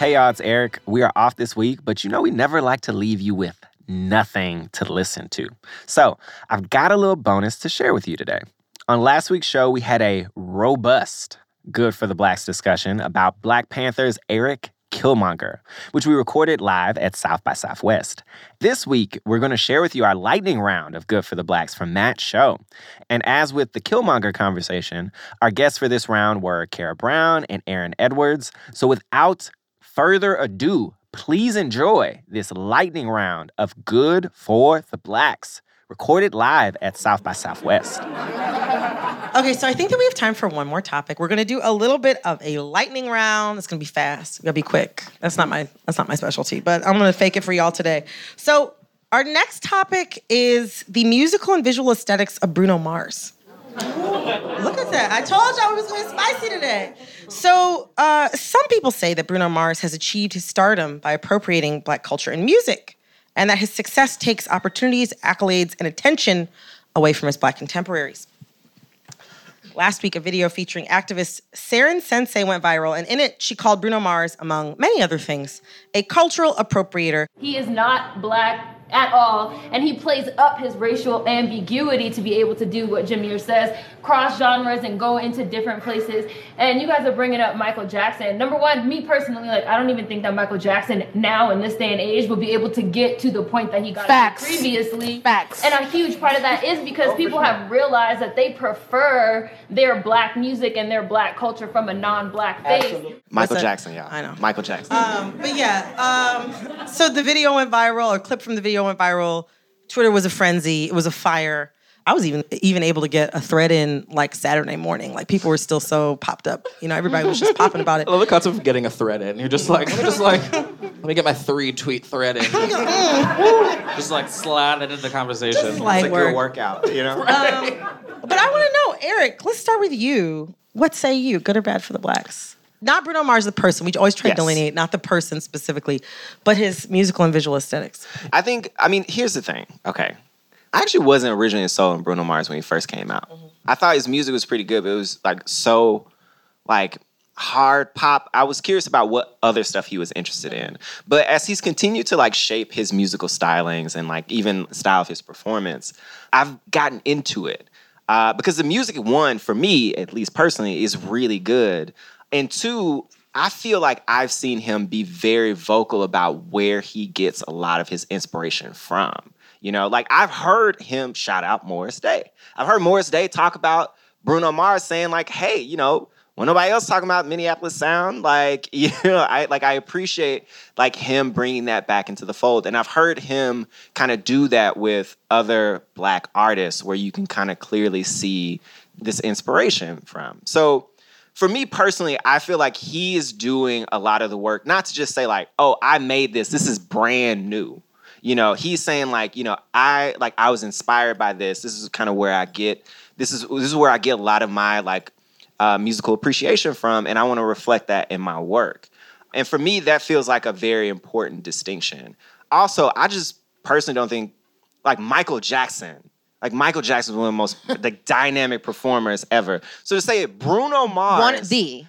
Hey y'all, it's Eric. We are off this week, but we never like to leave you with nothing to listen to. So I've got a little bonus to share with you today. On last week's show, we had a robust Good for the Blacks discussion about Black Panther's Eric Killmonger, which we recorded live at South by Southwest. This week, we're going to share with you our lightning round of Good for the Blacks from Matt's show. And as with the Killmonger conversation, our guests for this round were Kara Brown and Aaron Edwards. So without further ado, please enjoy this lightning round of Good for the Blacks, recorded live at South by Southwest. Okay, so I think that we have time for one more topic. We're gonna do a little bit of a lightning round. It's gonna be fast. It's gonna be quick. That's not my specialty, but I'm gonna fake it for y'all today. So our next topic is the musical and visual aesthetics of Bruno Mars. Look at that. I told y'all it was going to be spicy today. So some people say that Bruno Mars has achieved his stardom by appropriating Black culture and music, and that his success takes opportunities, accolades, and attention away from his Black contemporaries. Last week, a video featuring activist Saren Sensei went viral, and in it, she called Bruno Mars, among many other things, a cultural appropriator. He is not Black at all, and he plays up his racial ambiguity to be able to do what Jameer says, cross genres and go into different places. And you guys are bringing up Michael Jackson. Number one, me personally, I don't even think that Michael Jackson now in this day and age will be able to get to the point that he got to previously. Facts. And a huge part of that is because people have realized that they prefer their Black music and their Black culture from a non-Black face. Absolutely. Michael Jackson, y'all. I know. Michael Jackson. So the video went viral, or a clip from the video went viral. Twitter was a frenzy. It was a fire. I was even able to get a thread in Saturday morning. People were still so popped up. Everybody was just popping about it. I love the concept of getting a thread in. You're just let me get my 3-tweet thread in. Just slide it into the conversation. Just light it's work. Your workout, But I want to know, Eric, let's start with you. What say you, good or bad for the Blacks? Not Bruno Mars, the person. We always try to delineate, not the person specifically, but his musical and visual aesthetics. Here's the thing, okay? I actually wasn't originally sold on Bruno Mars when he first came out. Mm-hmm. I thought his music was pretty good, but it was so hard pop. I was curious about what other stuff he was interested in. But as he's continued to shape his musical stylings and even the style of his performance, I've gotten into it. Because the music, one, for me, at least personally, is really good. And two, I feel like I've seen him be very vocal about where he gets a lot of his inspiration from. I've heard him shout out Morris Day. I've heard Morris Day talk about Bruno Mars saying hey, when nobody else talking about Minneapolis sound, I appreciate him bringing that back into the fold. And I've heard him kind of do that with other Black artists where you can kind of clearly see this inspiration from. So for me personally, I feel like he is doing a lot of the work, not to just say oh, I made this is brand new. He's saying I was inspired by this. This is kind of where I get, this is where I get a lot of my musical appreciation from, and I want to reflect that in my work. And for me, that feels like a very important distinction. Also, I just personally don't think Michael Jackson is one of the most dynamic performers ever. So to say it, Bruno Mars, Yeah.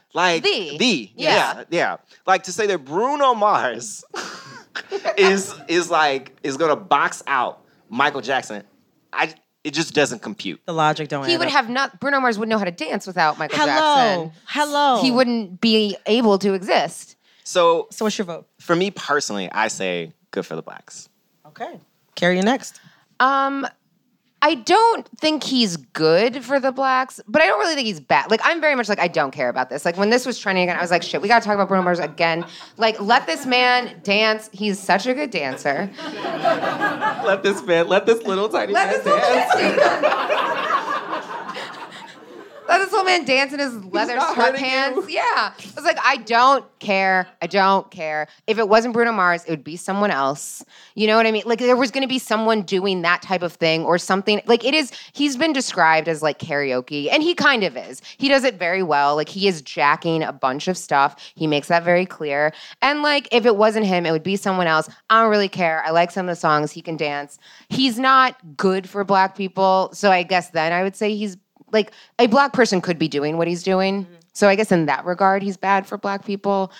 To say that Bruno Mars is gonna box out Michael Jackson, it just doesn't compute. The logic don't add He would up. have not, Bruno Mars wouldn't know how to dance without Michael Jackson. Hello. He wouldn't be able to exist. So what's your vote? For me personally, I say good for the Blacks. Okay. Carrie, you next. I don't think he's good for the Blacks, but I don't really think he's bad. I'm very much I don't care about this. When this was trending again, I was shit, we gotta talk about Bruno Mars again. Let this man dance. He's such a good dancer. Let this little tiny man dance. Let this little man dance in his leather sweatpants. Yeah. I was I don't care. I don't care. If it wasn't Bruno Mars, it would be someone else. You know what I mean? There was going to be someone doing that type of thing or something. He's been described as karaoke, and he kind of is. He does it very well. He is jacking a bunch of stuff. He makes that very clear. And if it wasn't him, it would be someone else. I don't really care. I like some of the songs. He can dance. He's not good for Black people. So I guess then I would say he's a Black person could be doing what he's doing. Mm-hmm. So I guess in that regard, he's bad for Black people.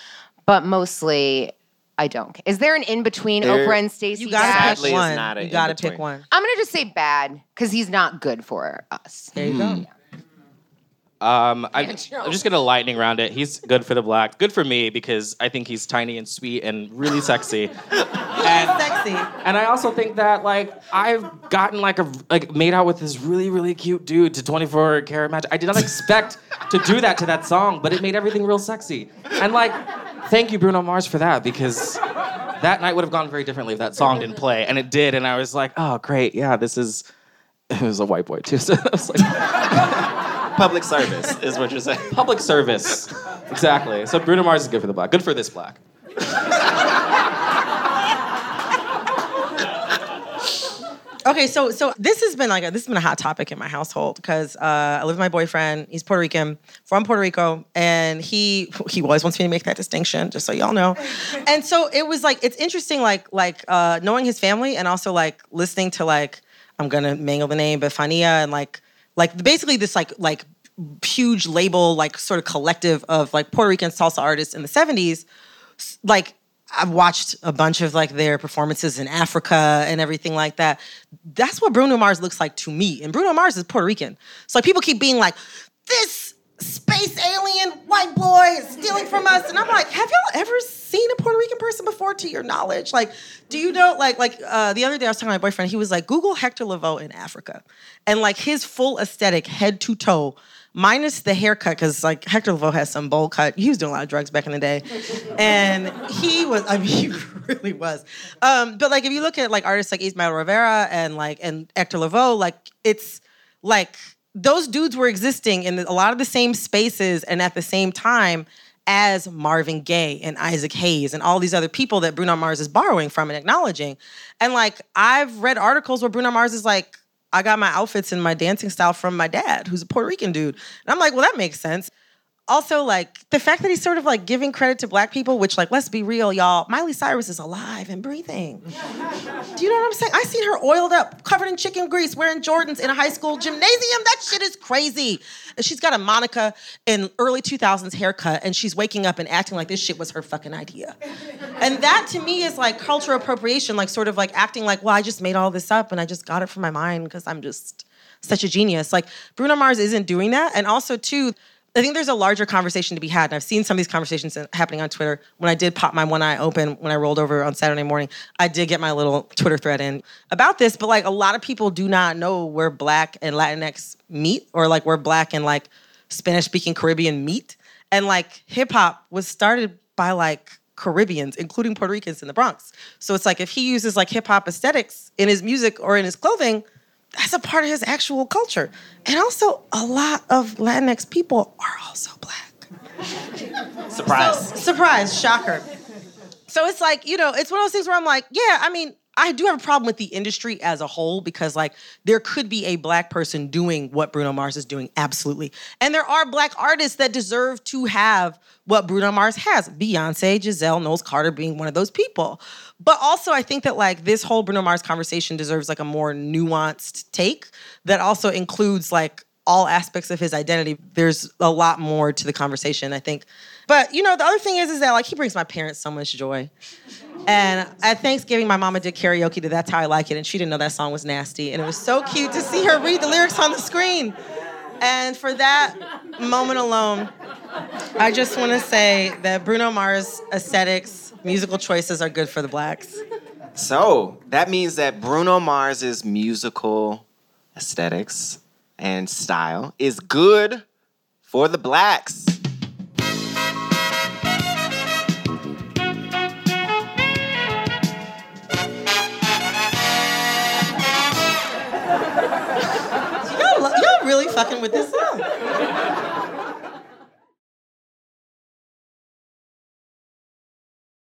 but mostly I don't. Is there an in-between Oprah and Stacey? You gotta Dash? pick Sadly, it's one. not an You gotta in-between. pick one. I'm gonna just say bad because he's not good for us. There you go. I'm just gonna lightning round it. He's good for the black. Good for me because I think he's tiny and sweet and really sexy. Sexy. And I also think that I've gotten made out with this really, really cute dude to 24 Karat Magic. I did not expect to do that to that song, but it made everything real sexy. And thank you, Bruno Mars, for that, because that night would have gone very differently if that song didn't play. And it did, and I was like, oh great, yeah, it was a white boy too. So I was like Public service is what you're saying. public service. Exactly. So Bruno Mars is good for the black. Good for this black. Okay, so this has been a hot topic in my household because I live with my boyfriend. He's Puerto Rican, from Puerto Rico, and he always wants me to make that distinction, just so y'all know. And so it was it's interesting, knowing his family and also listening to I'm gonna mangle the name, but Fania and basically this huge label sort of collective of Puerto Rican salsa artists in the 70s. I've watched a bunch of their performances in Africa and everything like that. That's what Bruno Mars looks like to me. And Bruno Mars is Puerto Rican. So people keep being like, this space alien white boy is stealing from us. And I'm like, have y'all ever seen a Puerto Rican person before, to your knowledge? Do you know, the other day I was talking to my boyfriend, he was like, Google Hector Lavoe in Africa. And his full aesthetic, head to toe, minus the haircut, because Hector Lavoe has some bowl cut. He was doing a lot of drugs back in the day. And he really was. But if you look at artists like Ismael Rivera and Hector Lavoe, it's those dudes were existing in a lot of the same spaces and at the same time as Marvin Gaye and Isaac Hayes and all these other people that Bruno Mars is borrowing from and acknowledging. And I've read articles where Bruno Mars is I got my outfits and my dancing style from my dad, who's a Puerto Rican dude. And I'm well, that makes sense. Also, the fact that he's sort of giving credit to black people, which let's be real, y'all, Miley Cyrus is alive and breathing. Do you know what I'm saying? I seen her oiled up, covered in chicken grease, wearing Jordans in a high school gymnasium. That shit is crazy. And she's got a Monica in early 2000s haircut, and she's waking up and acting like this shit was her fucking idea. And that to me is cultural appropriation, acting well, I just made all this up and I just got it from my mind because I'm just such a genius. Bruno Mars isn't doing that. And also too, I think there's a larger conversation to be had, and I've seen some of these conversations happening on Twitter. When I did pop my one eye open when I rolled over on Saturday morning, I did get my little Twitter thread in about this, but a lot of people do not know where Black and Latinx meet, or where Black and Spanish-speaking Caribbean meet. And hip-hop was started by Caribbeans, including Puerto Ricans in the Bronx. So it's if he uses hip-hop aesthetics in his music or in his clothing, that's a part of his actual culture. And also, a lot of Latinx people are also black. Surprise. Surprise, shocker. So it's it's one of those things where I'm I do have a problem with the industry as a whole because there could be a black person doing what Bruno Mars is doing, absolutely. And there are black artists that deserve to have what Bruno Mars has. Beyonce, Giselle, Knowles Carter being one of those people. But also I think that this whole Bruno Mars conversation deserves a more nuanced take that also includes all aspects of his identity. There's a lot more to the conversation, I think. But, the other thing is that, he brings my parents so much joy. And at Thanksgiving, my mama did karaoke to That's How I Like It, and she didn't know that song was nasty. And it was so cute to see her read the lyrics on the screen. And for that moment alone, I just want to say that Bruno Mars' aesthetics, musical choices are good for the blacks. So that means that Bruno Mars's musical aesthetics and style is good for the blacks. Y'all really fucking with this song.